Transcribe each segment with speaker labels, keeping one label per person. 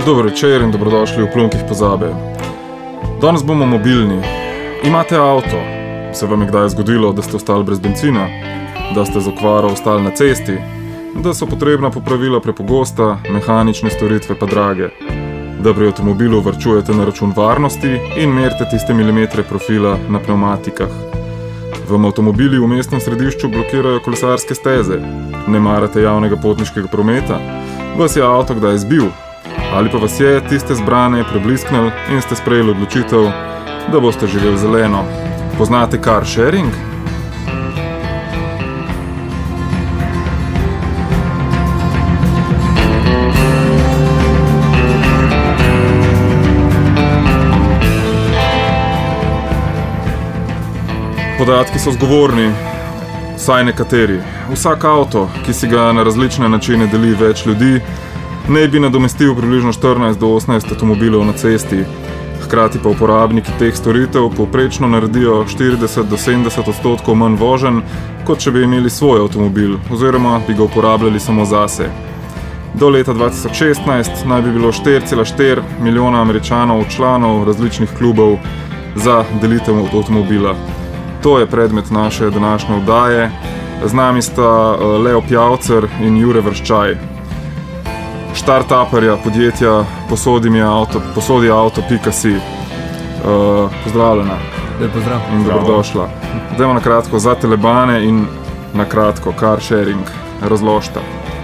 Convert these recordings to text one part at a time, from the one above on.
Speaker 1: Dober večer in dobrodošli v Plunkih pozabe. Danes bomo mobilni. Imate avto? Se vam je kdaj zgodilo, da ste ostali brez bencina? Da ste z okvaro ostali na cesti? Da so potrebna popravila prepogosta, mehanične storitve pa drage? Da pri avtomobilu varčujete na račun varnosti in merite tiste milimetre profila na pneumatikah? Vam avtomobili v mestnem središču blokirajo kolesarske steze? Ne marate javnega potniškega prometa? Vas je avto kdaj zbil? Ali pa vas je tiste zbrane preblisknil in ste sprejeli odločitev, da boste živeli zeleno? Poznate car sharing? Podatki so zgovorni, vsaj nekateri. Vsak avto, ki si ga na različne načine deli več ljudi, ne bi nadomestil približno 14 do 18 avtomobilov na cesti. Hkrati pa uporabniki teh storitev povprečno naredijo 40 do 70% manj voženj, kot če bi imeli svoj avtomobil, oziroma bi ga uporabljali samo zase. Do leta 2016 naj bi bilo 4,4 milijona Američanov članov različnih klubov za delitev avtomobila. To je predmet naše današnje oddaje. Z nami sta Leo Pjavcer in Jure Vrščaj. Startuperja podjetja posodiauto.si. Pozdravljena.
Speaker 2: Lep pozdrav.
Speaker 1: In dobrodošla. Dajmo na kratko za telebane in na kratko car sharing. Razložite.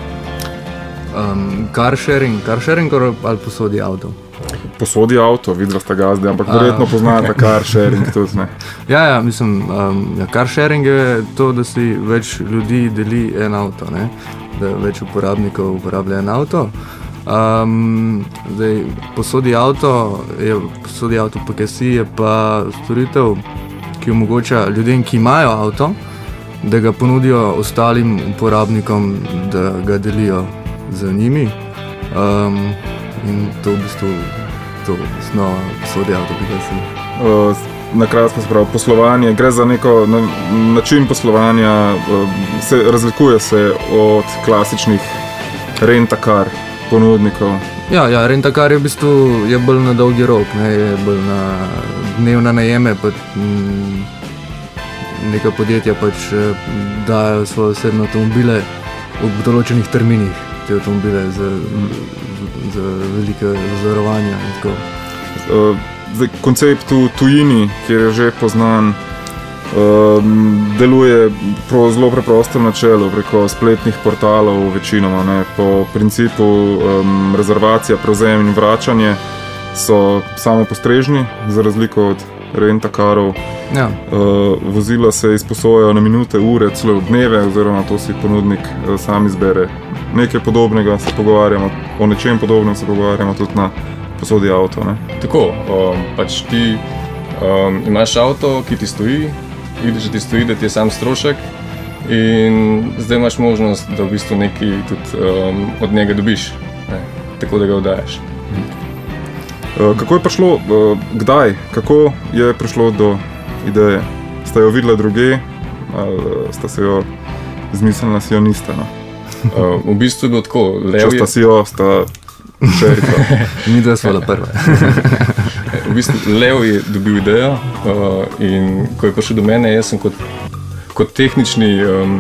Speaker 2: Car sharing ali posodi avto?
Speaker 1: Posodi avto, videla sta gazde, ampak verjetno poznate car sharing tudi, ne?
Speaker 2: Ja, mislim, car sharing je to, da si več ljudi deli en avto, ne? Da več uporabnikov uporablja en avto. Zdaj, posodi auto.si je pa storitev, ki omogoča ljudem, ki imajo avto, da ga ponudijo ostalim uporabnikom, da ga delijo z njimi. In to v bistvu osnova posodi auto.si.
Speaker 1: Na kratko se pravi, poslovanje, gre za neko način poslovanja, razlikuje se od klasičnih rent-a-car ponudnikov. Ja,
Speaker 2: rent-a-car je v bistvu bolj na dolgi rok, ne, je bolj na dnevne najeme, pa neka podjetja pač dajo svoje osebne avtomobile v določenih terminih, te avtomobile za velike zavarovanja in tako.
Speaker 1: Zdaj, koncept v tujini, kjer je že poznan, deluje po zelo preprostem načelu, preko spletnih portalov večinoma, ne. Po principu rezervacija, prevzem in vračanje so samopostrežni, za razliko od rent-a-carov.
Speaker 2: Ja.
Speaker 1: Vozila se izposojajo na minute, ure, celo dneve, oziroma to si ponudnik sam izbere. Nekaj podobnega se pogovarjamo, o nečem podobnem se pogovarjamo tudi na posodi avto, ne?
Speaker 3: Tako, pač ti imaš avto, ki ti stoji, vidiš, da ti stoji, da ti je sam strošek in zdaj imaš možnost, da v bistvu nekaj tudi od njega dobiš, ne? Tako da ga oddajaš.
Speaker 1: Kako je prišlo, kdaj, kako je prišlo do ideje? Ste jo videla drugje, ali sta se jo izmislila, si jo nista, no?
Speaker 3: V bistvu je bilo tako,
Speaker 1: Če sta si jo, sta šerifa.
Speaker 2: Mi da smo prva.
Speaker 3: V bistvu Leo je dobil idejo in ko je prišel do mene, jaz sem kot tehnični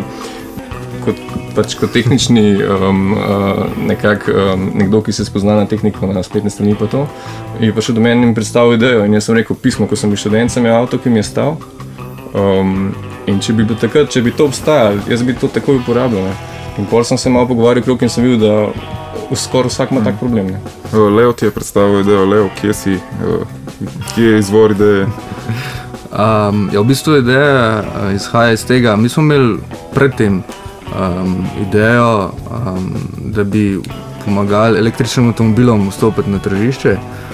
Speaker 3: nekdo, ki se spozna na tehniko na spletne strani pa to, je prišel do mene in predstavil idejo in jaz sem rekel pismo, ko sem bil študent, sem je avto, ki mi je stal in če bi to obstajalo, jaz bi to takoj uporabljal, ne. In potem sem se malo pogovarjal krog in sem videl, da skoraj vsak ima tak problem, ne.
Speaker 1: Leo ti je predstavil idejo. Leo, kje si? Kje je izvor ideje?
Speaker 2: V bistvu ideja izhaja iz tega. Mi smo imeli predtem idejo, da bi pomagali električnim avtomobilom vstopiti na tržišče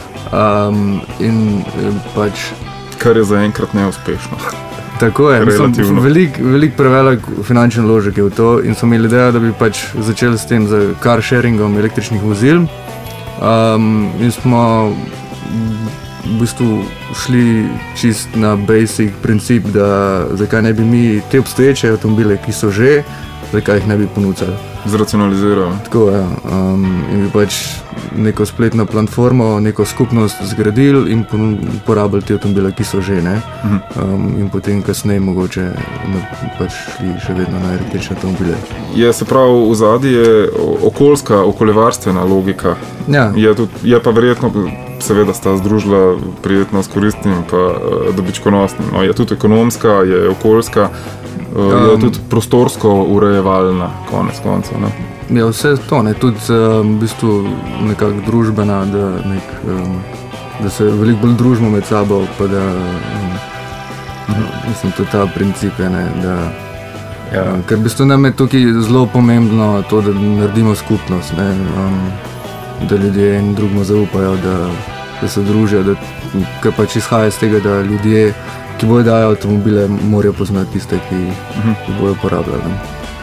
Speaker 2: in pač...
Speaker 1: Kar je zaenkrat neuspešno.
Speaker 2: Tako je, mislim, veliko prevelik finančni vložek je v to in smo imeli idejo, da bi pač začeli s tem z car sharingom električnih vozil in smo v bistvu šli čist na basic princip, da zakaj ne bi mi te obstoječe avtomobile, ki so že zakaj jih ne bi ponudili.
Speaker 1: Zracionaliziral.
Speaker 2: Tako je. In bi pač neko spletno platformo, neko skupnost zgradili in uporabljali te avtomobile, ki so že, ne. In potem kasneje mogoče pač šli še vedno na električne avtomobile.
Speaker 1: Je se pravi, v zadnji je okoljska, okoljevarstvena logika.
Speaker 2: Ja.
Speaker 1: Je pa verjetno, seveda sta združila prijetno s koristnim pa dobičkonosnim. No, je tudi ekonomska, je okoljska, je tudi prostorsko urejevalna, konec koncev, ne?
Speaker 2: Ja, vse to, ne, tudi v bistvu nekako družbena, da se veliko bolj družimo med sabo, pa da mislim, tudi ta princip je, ne, da ker v bistvu nam je tukaj zelo pomembno to, da naredimo skupnost, ne, da ljudje en drugemu zaupajo, da se družijo, ker pač izhaja iz tega, da ljudje, ki bojo dajo avtomobile, morajo poznati tiste, ki bojo uporabljali.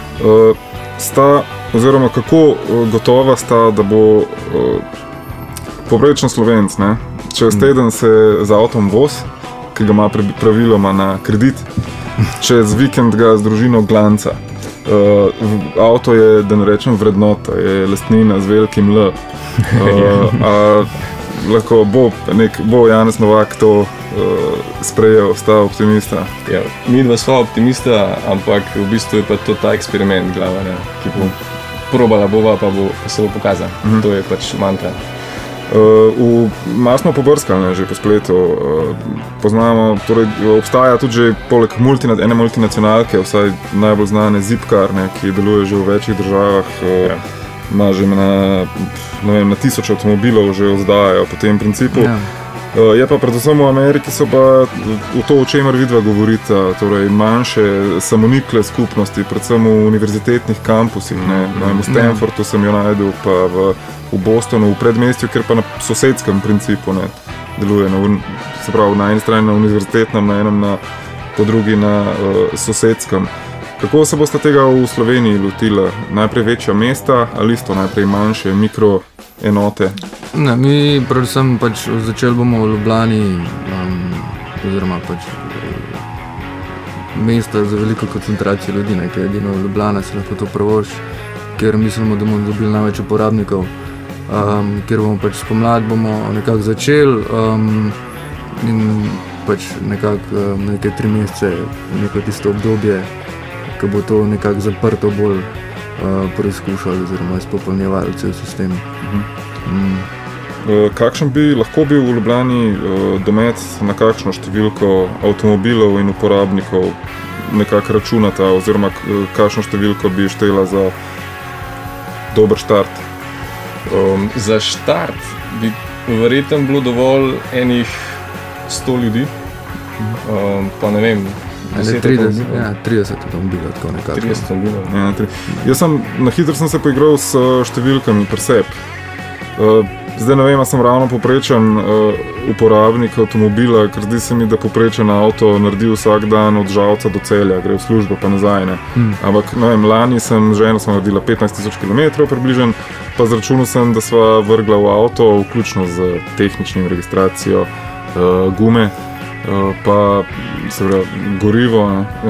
Speaker 1: Oziroma kako gotova sta, da bo povprečen Slovenec, ne, čez teden se z avtom voz, ki ga ima praviloma na kredit, čez vikend ga z družino glanca. Avto je, da ne rečem, vrednota, je lastnina z velikim L. Lahko bo Janez Novak to sprejel, sta optimista.
Speaker 3: Ja, mi dva sva optimista, ampak v bistvu je pa to ta eksperiment glava, ne, ki bo probala bova, pa se bo pokazala. To je pač mantra.
Speaker 1: Malo smo pobrskali že po spletu, poznamo, torej obstaja tudi že poleg ene multinacionalke, vsaj najbolj znane Zipcar, ne, ki deluje že v večjih državah, ima že na 1000 avtomobilov že oddajajo po tem principu. Ja. Je pa predvsem v Ameriki so pa v to, o čemer vidva govorita, torej manjše samonikle skupnosti, predvsem v univerzitetnih kampusih, ne. V Stanfordu sem jo najdel, pa v Bostonu, v predmestju, kjer pa na sosedskem principu, ne, deluje, se pravi na eni strani na univerzitetnem, na enem po drugi na sosedskem. Kako se boste tega v Sloveniji lotila? Najprej večja mesta ali isto najprej manjše mikroenote?
Speaker 2: Ne, mi predvsem pač začeli bomo v Ljubljani, oziroma pač mesta za veliko koncentracijo ljudi, ne, ker edino v Ljubljana se lahko to privošči, ker mislimo, da bomo dobili največ uporabnikov, ker bomo pač spomladi bomo nekako začeli in pač nekako neke 3 mesece, neko tisto obdobje, ko bo to nekako zaprto bolj preizkušali oziroma izpopolnjevali cel sistem.
Speaker 1: Kakšen bi lahko bil v Ljubljani domet, na kakšno številko avtomobilov in uporabnikov nekako računata, oziroma kakšno številko bi štela za dober štart?
Speaker 3: Za štart bi verjetno bilo dovolj enih 100 ljudi, pa ne vem,
Speaker 2: 30 avtomobilov, tako nekako.
Speaker 3: 30 avtomobilov.
Speaker 1: Jaz na hitro sem se poigral s številkami presep. Zdaj ne vem, a sem ravno poprečen uporabnik avtomobila, ker zdi se mi, da poprečen avto naredi vsak dan od Žalca do Celja, gre v službo pa nazaj, ne. Ampak, ne vem, lani sem ženo naredila 15 000 km približno, pa zračunal sem, da sva vrgla v avto, vključno z tehničnim registracijo, gume, pa seveda gorivo,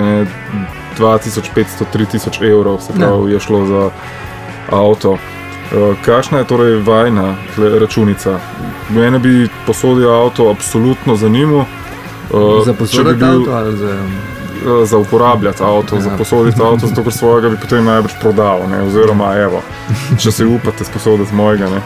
Speaker 1: 2500-3000 evrov, se pravi, je šlo za avto. Kakšna je torej vajna računica? Mene bi posodil avto absolutno zanimal.
Speaker 2: Za posoditi avto ali za...
Speaker 1: Za uporabljati avto, za posoditi avto, zato ker svojega bi potem najbrž prodal, ne, oziroma evo, če se upate sposoditi mojega, ne.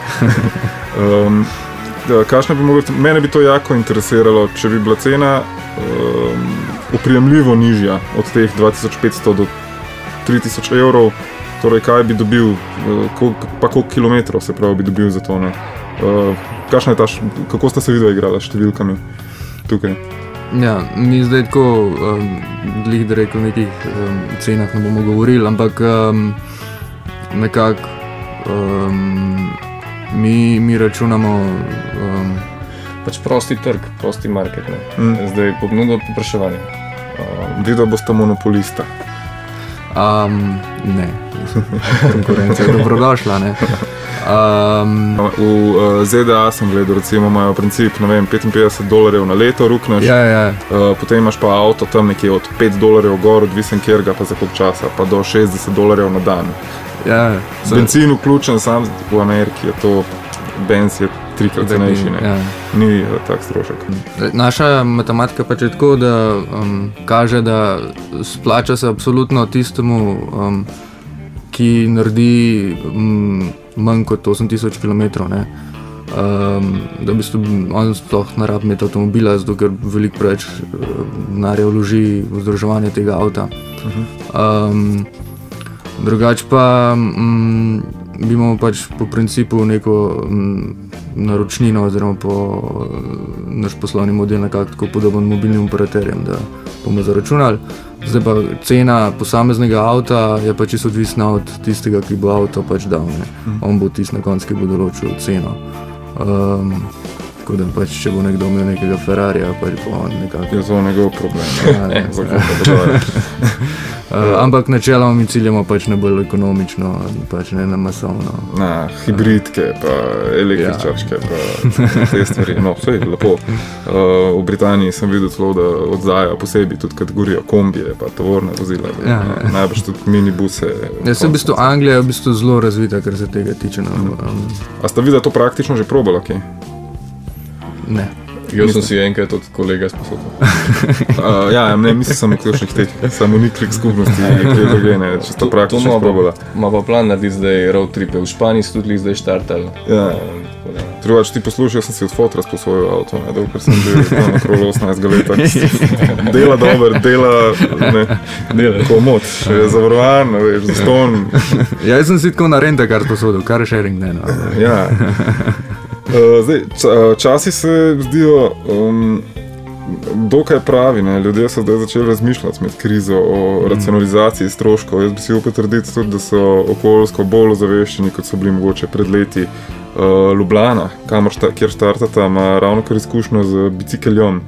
Speaker 1: Mene bi to jako interesiralo, če bi bila cena oprijemljivo nižja od teh 2500 do 3000 evrov, torej kaj bi dobil, pa koliko kilometrov se pravi bi dobil za to, ne. Kako sta se vidva igrala s številkami tukaj?
Speaker 2: Ja, mi zdaj tako, glih da rekel, o nekih cenah ne bomo govorili, ampak nekako mi računamo...
Speaker 3: Pač prosti trg, prosti market, ne. Zdaj ponudba povpraševanje.
Speaker 1: Vidva bosta monopolista.
Speaker 2: Ne, konkurenca je dobrodošla, ne.
Speaker 1: V ZDA sem gledal, recimo imajo princip, ne vem, $55 na leto rukneš, potem imaš pa avto tam nekje od $5 gor, odvisen kjerga pa za koliko časa, pa do $60 na dan. Benzin vključen, sam v Ameriki je to, benz je 3-krat cenejši, ni tak strošek.
Speaker 2: Naša matematika pač je tako, da kaže, da splača se absolutno tistemu, ki naredi manj kot 8000 km, ne. Da v bistvu on sploh ne rabi imeti avtomobila, zato ker veliko preveč denarja vloži v vzdrževanje tega avta. Drugače pa bi imamo pač po principu neko naročnino oziroma po naš poslovni model nekako tako podoben mobilnim operaterjem, da bomo zaračunali. Zdaj pa cena posameznega avta je pač čisto odvisna od tistega, ki bo avto pač dal, ne. On bo tisti na koncu, ki bo določil ceno. Tako da pač, če bo nekdo imel nekega Ferrarija, pač bo on nekako...
Speaker 1: Je to njegov problem.
Speaker 2: Ampak načeloma mi ciljamo pač na bolj ekonomično, pač ne na masovno.
Speaker 1: Hibridke, pa električarčke, pa te stvari. No, vse je lepo. V Britaniji sem videl celo, da oddajajo posebej tudi kategorijo kombije, pa tovorne vozila. Najbrž tudi minibuse.
Speaker 2: V bistvu Anglija je v bistvu zelo razvita, kar se tega tiče.
Speaker 1: A sta videla to praktično že probala, ki?
Speaker 2: Ne.
Speaker 3: Jaz sem si enkrat od kolega sposodil.
Speaker 1: Mislim sem v ključnih teh samoniklik skupnosti, hidrogene, čisto praktično probala.
Speaker 3: Ma pa plan narediti zdaj road tripe. V Španiji so tudi zdaj štartali.
Speaker 1: Drugač ti poslušal, sem si od fotra sposojil avto, dokler sem bil na krolu 18 let. Dela dober, dela komod, še je zavarovan, veš, zaston.
Speaker 2: Jaz sem si tako na rentakar sposodil, car sharing ne.
Speaker 1: Časi se zdijo dokaj pravi, ne? Ljudje so zdaj začeli razmišljati med krizo o racionalizaciji stroškov. Jaz bi si upal trditi tudi, da so okoljsko bolj ozaveščeni, kot so bili mogoče pred leti. Ljubljana, kjer štartata, ima ravno kar izkušnjo z bicikeljem,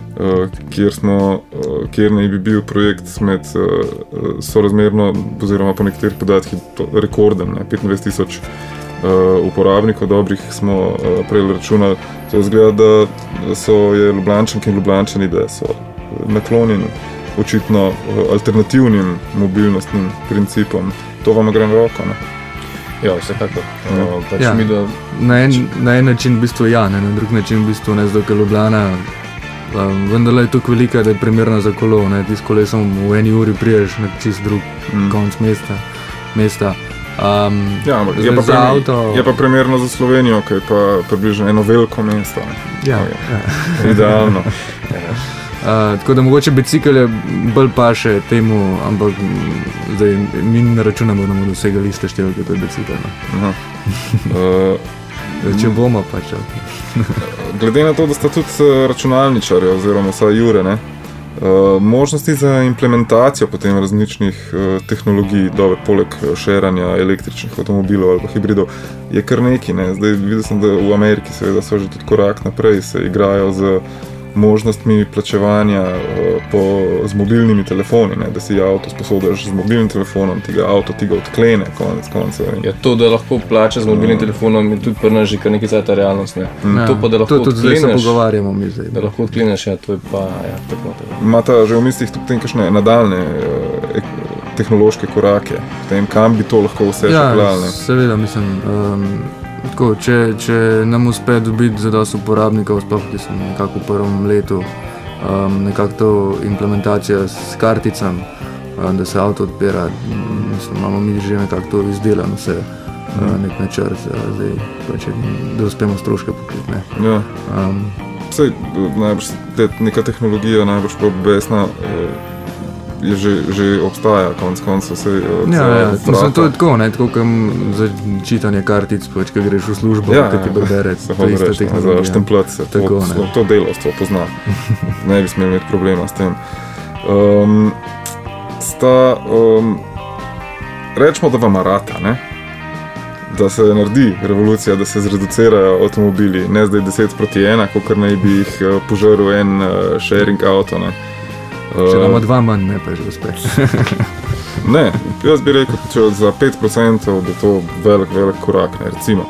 Speaker 1: kjer naj bi bil projekt med sorazmerno, oziroma po nekaterih podatkih rekorden, 25 000 uporabnikov dobrih smo prej računali. To izgleda, da je Ljubljančanke in Ljubljančani, da so naklonjeni očitno alternativnim mobilnostnim principom. To vam gre na roko, ne?
Speaker 3: Ja, vsekako.
Speaker 2: Na en način v bistvu na drug način v bistvu ne, zato ker Ljubljana vendarle je toliko velika, da je primerna za kolo, ne, ti s kolesom v eni uri priješ na čist drug konc mesta.
Speaker 1: Je pa primerno za Slovenijo, ki je pa približno eno veliko mesto. Idealno.
Speaker 2: Tako da mogoče bicikel je bolj paše temu, ampak zdaj mi ne računamo, da bomo dosegali iste številke kot bicikel. Če bomo pač.
Speaker 1: Glede na to, da sta tudi računalničarji oziroma vsaj Jure, ne? Možnosti za implementacijo potem različnih tehnologij, poleg šeranja električnih avtomobilov ali pa hibridov, je kar nekaj, ne? Zdaj videl sem, da v Ameriki seveda so že tudi korak naprej, se igrajo z možnostmi plačevanja z mobilnimi telefoni, ne? Da si avto sposodiš z mobilnim telefonom, avto ti ga odklene konec koncev.
Speaker 3: Ja, to, da lahko plača z mobilnim telefonom, je tudi pri nas že kar nekaj cajta realnost, ne? To pa, da lahko
Speaker 2: odkleneš. To tudi zdaj se pogovarjamo mi zdaj.
Speaker 3: Da lahko odkleneš, to je pa, tako.
Speaker 1: Imata že v mislih tudi kakšne nadaljne tehnološke korake, potem kam bi to lahko vse šaklali, ne?
Speaker 2: Seveda, mislim, tako, če nam uspe dobiti zadosti uporabnikov, sploh ki so nekako v prvem letu, nekako to implementacija s karticam, da se avto odpira, mislim, imamo mi že nekako to izdelano vse, nek načrt, zdaj pač, da uspemo stroške pokriti, ne.
Speaker 1: Saj, najbrž, neka tehnologija, najbrž pa besna, je že obstaja konec koncev.
Speaker 2: Mislim, to je tako, ne, tako kam za čitanje kartic, pač, ko greš v službo, ko ti bere, to je ista tehnologija.
Speaker 1: Za štemplat se, to delovstvo pozna. Ne bi smeli imeti problema s tem. Rečemo, da vam rata, ne? Da se naredi revolucija, da se zreducirajo avtomobili, ne zdaj 10:1, kakor naj bi jih požaril en sharing avto, ne?
Speaker 2: Če imamo dva manj, ne pa že uspeš.
Speaker 1: Ne, jaz bi rekel, če za 5% je to velik korak, ne, recimo.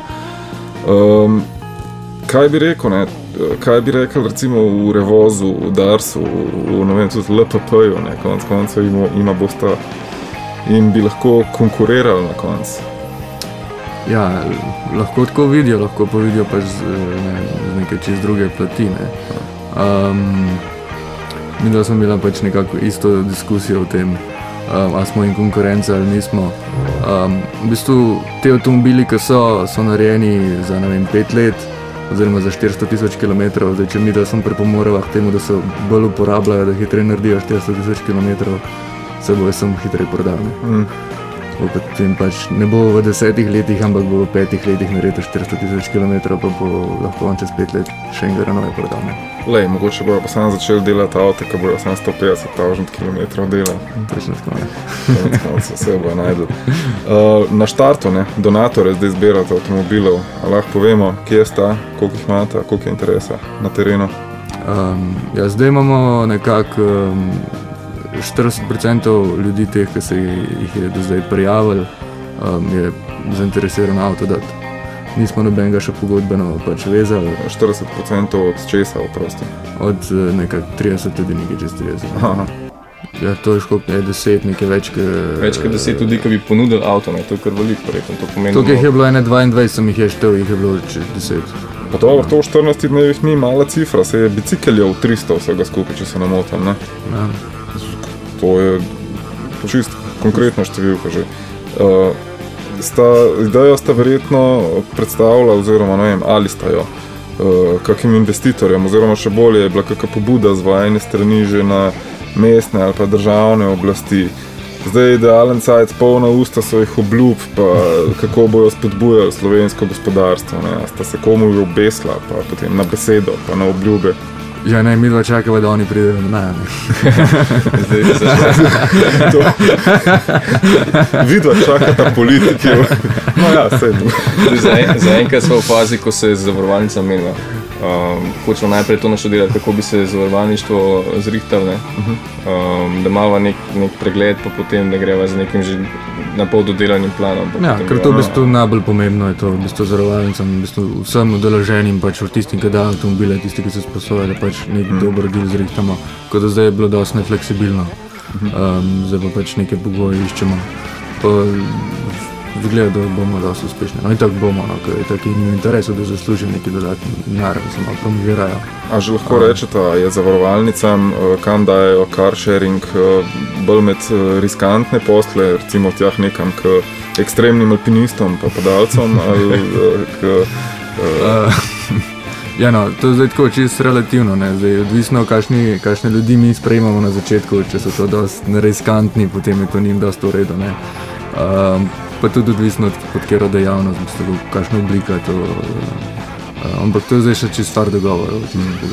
Speaker 1: Kaj bi rekel, ne? Kaj bi rekel recimo v Revozu, v Darsu, ne vem, tudi LPP-ju, ne, konec koncev ima bosta in bi lahko konkurirali na koncu.
Speaker 2: Ja, lahko tako vidijo, lahko pa vidijo pač z neke čist druge plati, ne. Mi da smo imeli pač nekako isto diskusijo o tem, a smo in konkurenca ali nismo. V bistvu te avtomobili, ki so narejeni za, ne vem, 5 let, oziroma za 400,000 kilometrov, zdaj če mi da sem pripomoreva k temu, da se bolj uporabljajo, da hitreje naredijo 400,000 kilometrov, se bojo sem hitreje prodali. Potem pač ne bo v 10 letih, ampak bo v 5 letih naredil 400,000 kilometrov, pa bo lahko on čez 5 let še enega renove prodal.
Speaker 1: Lej, mogoče bojo pa sam začeli delati avto, ki bojo sam 150,000 kilometrov delali.
Speaker 2: Točno tako, ne.
Speaker 1: Vse bojo najdel. Na štartu, ne, donatore zdaj zbirate avtomobilov, lahko povemo, kje sta, koliko jih imate, koliko je interesa na terenu?
Speaker 2: Ja, zdaj imamo nekako 40% ljudi teh, ki se jih je do zdaj prijavili, je zainteresirano avto dati. Nismo nobenega še pogodbeno pač vezali.
Speaker 1: 40% od česa oprosti?
Speaker 2: Od nekaj 30 ljudi, nekaj čez 30.
Speaker 1: Aha.
Speaker 2: Ja, to je škop 10, nekaj več
Speaker 3: kot 10 ljudi, ki bi ponudili avto, ne, to je kar veliko projektov.
Speaker 2: Tukaj jih je bilo 22, sem jih je štel, jih je bilo 10.
Speaker 1: Pa dobro, to v 14 dnevih ni mala cifra, se je bicikeljev 300 vsega skupaj, če se ne motim, ne?
Speaker 2: Ja.
Speaker 1: To je čist konkretna številka že. Idejo sta verjetno predstavila, oziroma ne vem, ali sta jo kakim investitorjem, oziroma še bolje je bila kakšna pobuda z vajene strani že na mestne ali pa državne oblasti. Zdaj idealen cajt, polna usta svojih obljub, pa kako bojo spodbujali slovensko gospodarstvo, ne? Sta se komu obesla, pa potem na besedo, pa na obljube.
Speaker 2: Ja, ne, mi dva čakava, da oni pridejo na najami.
Speaker 1: Vidva čakata politiki. No ja, sedem.
Speaker 3: Zaenkrat smo v fazi, ko se je zavarovalnica menila. Hočemo najprej to naštudirati, kako bi se zavarovalništvo zrihtalo, da imamo nek pregled, pa potem da greva z nekim že napol dodelanim planom.
Speaker 2: Ja, ker to v bistvu najbolj pomembno je to, v bistvu zavarovalnicam, v bistvu vsem udeleženim, pač tistim, ki dajo avtomobile, tisti, ki se sposobijo, da pač nek dober del zrihtamo, kot da zdaj je bilo dosti nefleksibilno. Zdaj pa pač neke pogoje iščemo. Zgleda, da bomo dosti uspešni. No in tako bomo, no, ker je tako in v interesu, da zaslužijo neki dodatni denar, da se malo promovirajo.
Speaker 1: A že lahko rečete, je zavarovalnicam, kam dajo car sharing, bolj med riskantne posle, recimo tjah nekam k ekstremnim alpinistom pa padalcom, ali k...
Speaker 2: Ja, no, to je zdaj tako čisto relativno, ne, zdaj odvisno, kakšne ljudi mi sprejemamo na začetku, če so to dosti riskantni, potem je to njim dosti v redu, ne. Pa tudi odvisno od katero dejavnost, kakšna oblika je to, ampak to je zdaj še čisto stvar dogovorov,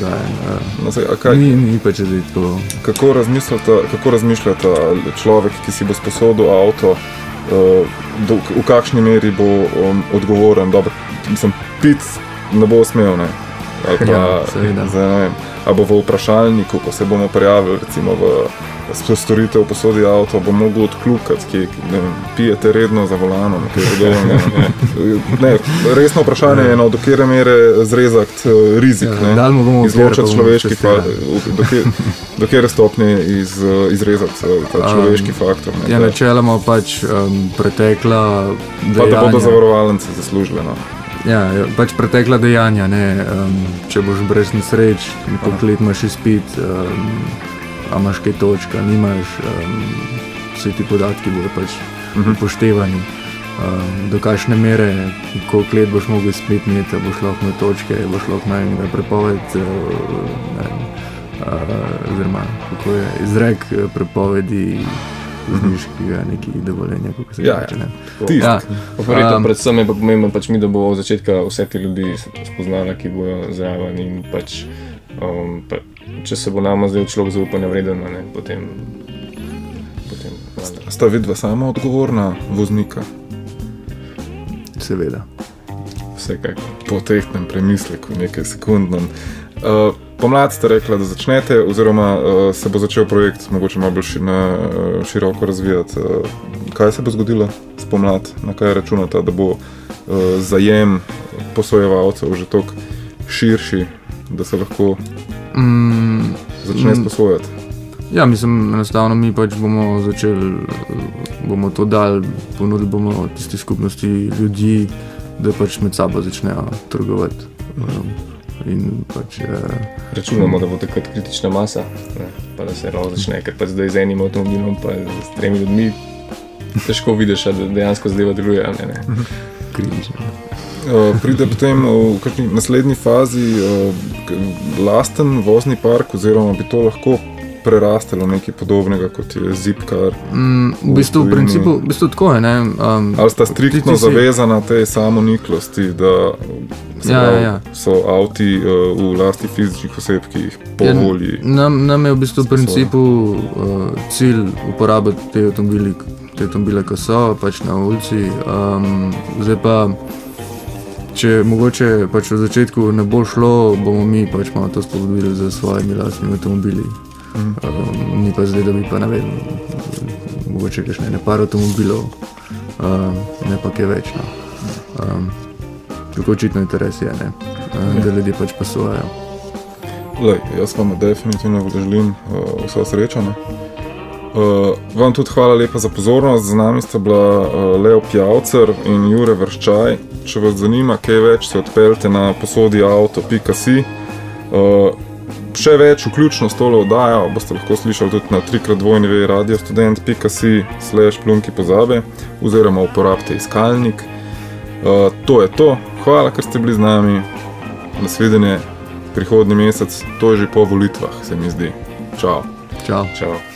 Speaker 2: ni pa če zdaj tako.
Speaker 1: Kako razmišljata človek, ki si bo sposodil avto, v kakšni meri bo odgovoren, dobro, mislim, pit ne bo smel, ne? Ali pa, zdaj ne vem, ali bo v vprašalniku, ko se bomo prijavili, recimo v storitev posodi avto, bo mogel odkljukati, ki pijete redno za volanom, ki je podobno. Ne, resno vprašanje je, do kere mere zrezati rizik, ne? Izločati človeški faktor, do kere stopnje izrezati ta človeški faktor.
Speaker 2: Ja, načeloma pač pretekla dejanja.
Speaker 1: Pa da bodo zavarovalnice zaslužile, no.
Speaker 2: Ja, pač pretekla dejanja, ne, če boš brez nesreč, koliko let imaš izpit, a imaš kaj točka, nimaš, vsi ti podatki bodo pač upoštevani. Do kakšne mere, koliko let boš mogel izpit imeti, boš lahko imel točke, boš lahko imel prepoved, oziroma kako je izrek prepovedi zniškega nekih dovoljenja, kako se reče, ne.
Speaker 3: Predvsem je pa pomembno pač mi, da bo od začetka vse te ljudi spoznala, ki bojo zraven in pač če se bo nama zdaj človek zaupanja vreden, ne, potem...
Speaker 1: Sta vidva sama odgovorna voznika?
Speaker 2: Seveda.
Speaker 1: Vsekakor. Po tehtnem premisleku, nekaj sekundnem. pomlad ste rekli, da začnete, oziroma se bo začel projekt mogoče malo bolj široko razvijati. Kaj se bo zgodilo spomlad? Na kaj računate, da bo zajem posojevalcev že toliko širši, da se lahko začne sposojati?
Speaker 2: Ja, mislim, enostavno mi pač bomo začeli, bomo to dali, ponudili bomo tisti skupnosti ljudi, da pač med sabo začnejo trgovati. In pač,
Speaker 3: računamo, da bo takrat kritična masa, ne, pa da se ravno začne, ker pač zdaj z enim avtomobilom pa z 3 ljudmi težko vidiš, da dejansko zadeva deluje. Ne.
Speaker 2: Kritična.
Speaker 1: Pride potem v kakšni naslednji fazi lasten vozni park, oziroma bi to lahko prerastalo nekaj podobnega, kot je Zipcar?
Speaker 2: V bistvu tako je, ne.
Speaker 1: Ali sta striktno zavezana tej samoniklosti, da so avti v lasti fizičnih oseb, ki jih po volji?
Speaker 2: Nam je v bistvu v principu cilj uporabiti te avtomobile, ko so pač na ulici. Zdaj pa, če mogoče pač v začetku ne bo šlo, bomo mi pač malo to spodbudili za svojimi lastnimi avtomobili. Ni pa zdaj, da bi pa, ne vem, mogoče kakšne par avtomobilov, ne pa kaj več. Tako očitno interes je, ne, da ljudje pač pasujejo.
Speaker 1: Jaz vam definitivno želim vso srečo. Vam tudi hvala lepa za pozornost. Z nami sta bila Leo Pjavcer in Jure Vrščaj. Če vas zanima kaj več, se odpeljte na posodiauto.si. Še več, vključno s tole oddajo, boste lahko slišali tudi na 3x2radiostudent.si/plunkipozabe oziroma uporabite iskalnik. To je to. Hvala, ker ste bili z nami. Nasvidenje prihodnji mesec, to je že po volitvah, se mi zdi. Čau.
Speaker 2: Čau.
Speaker 3: Čau.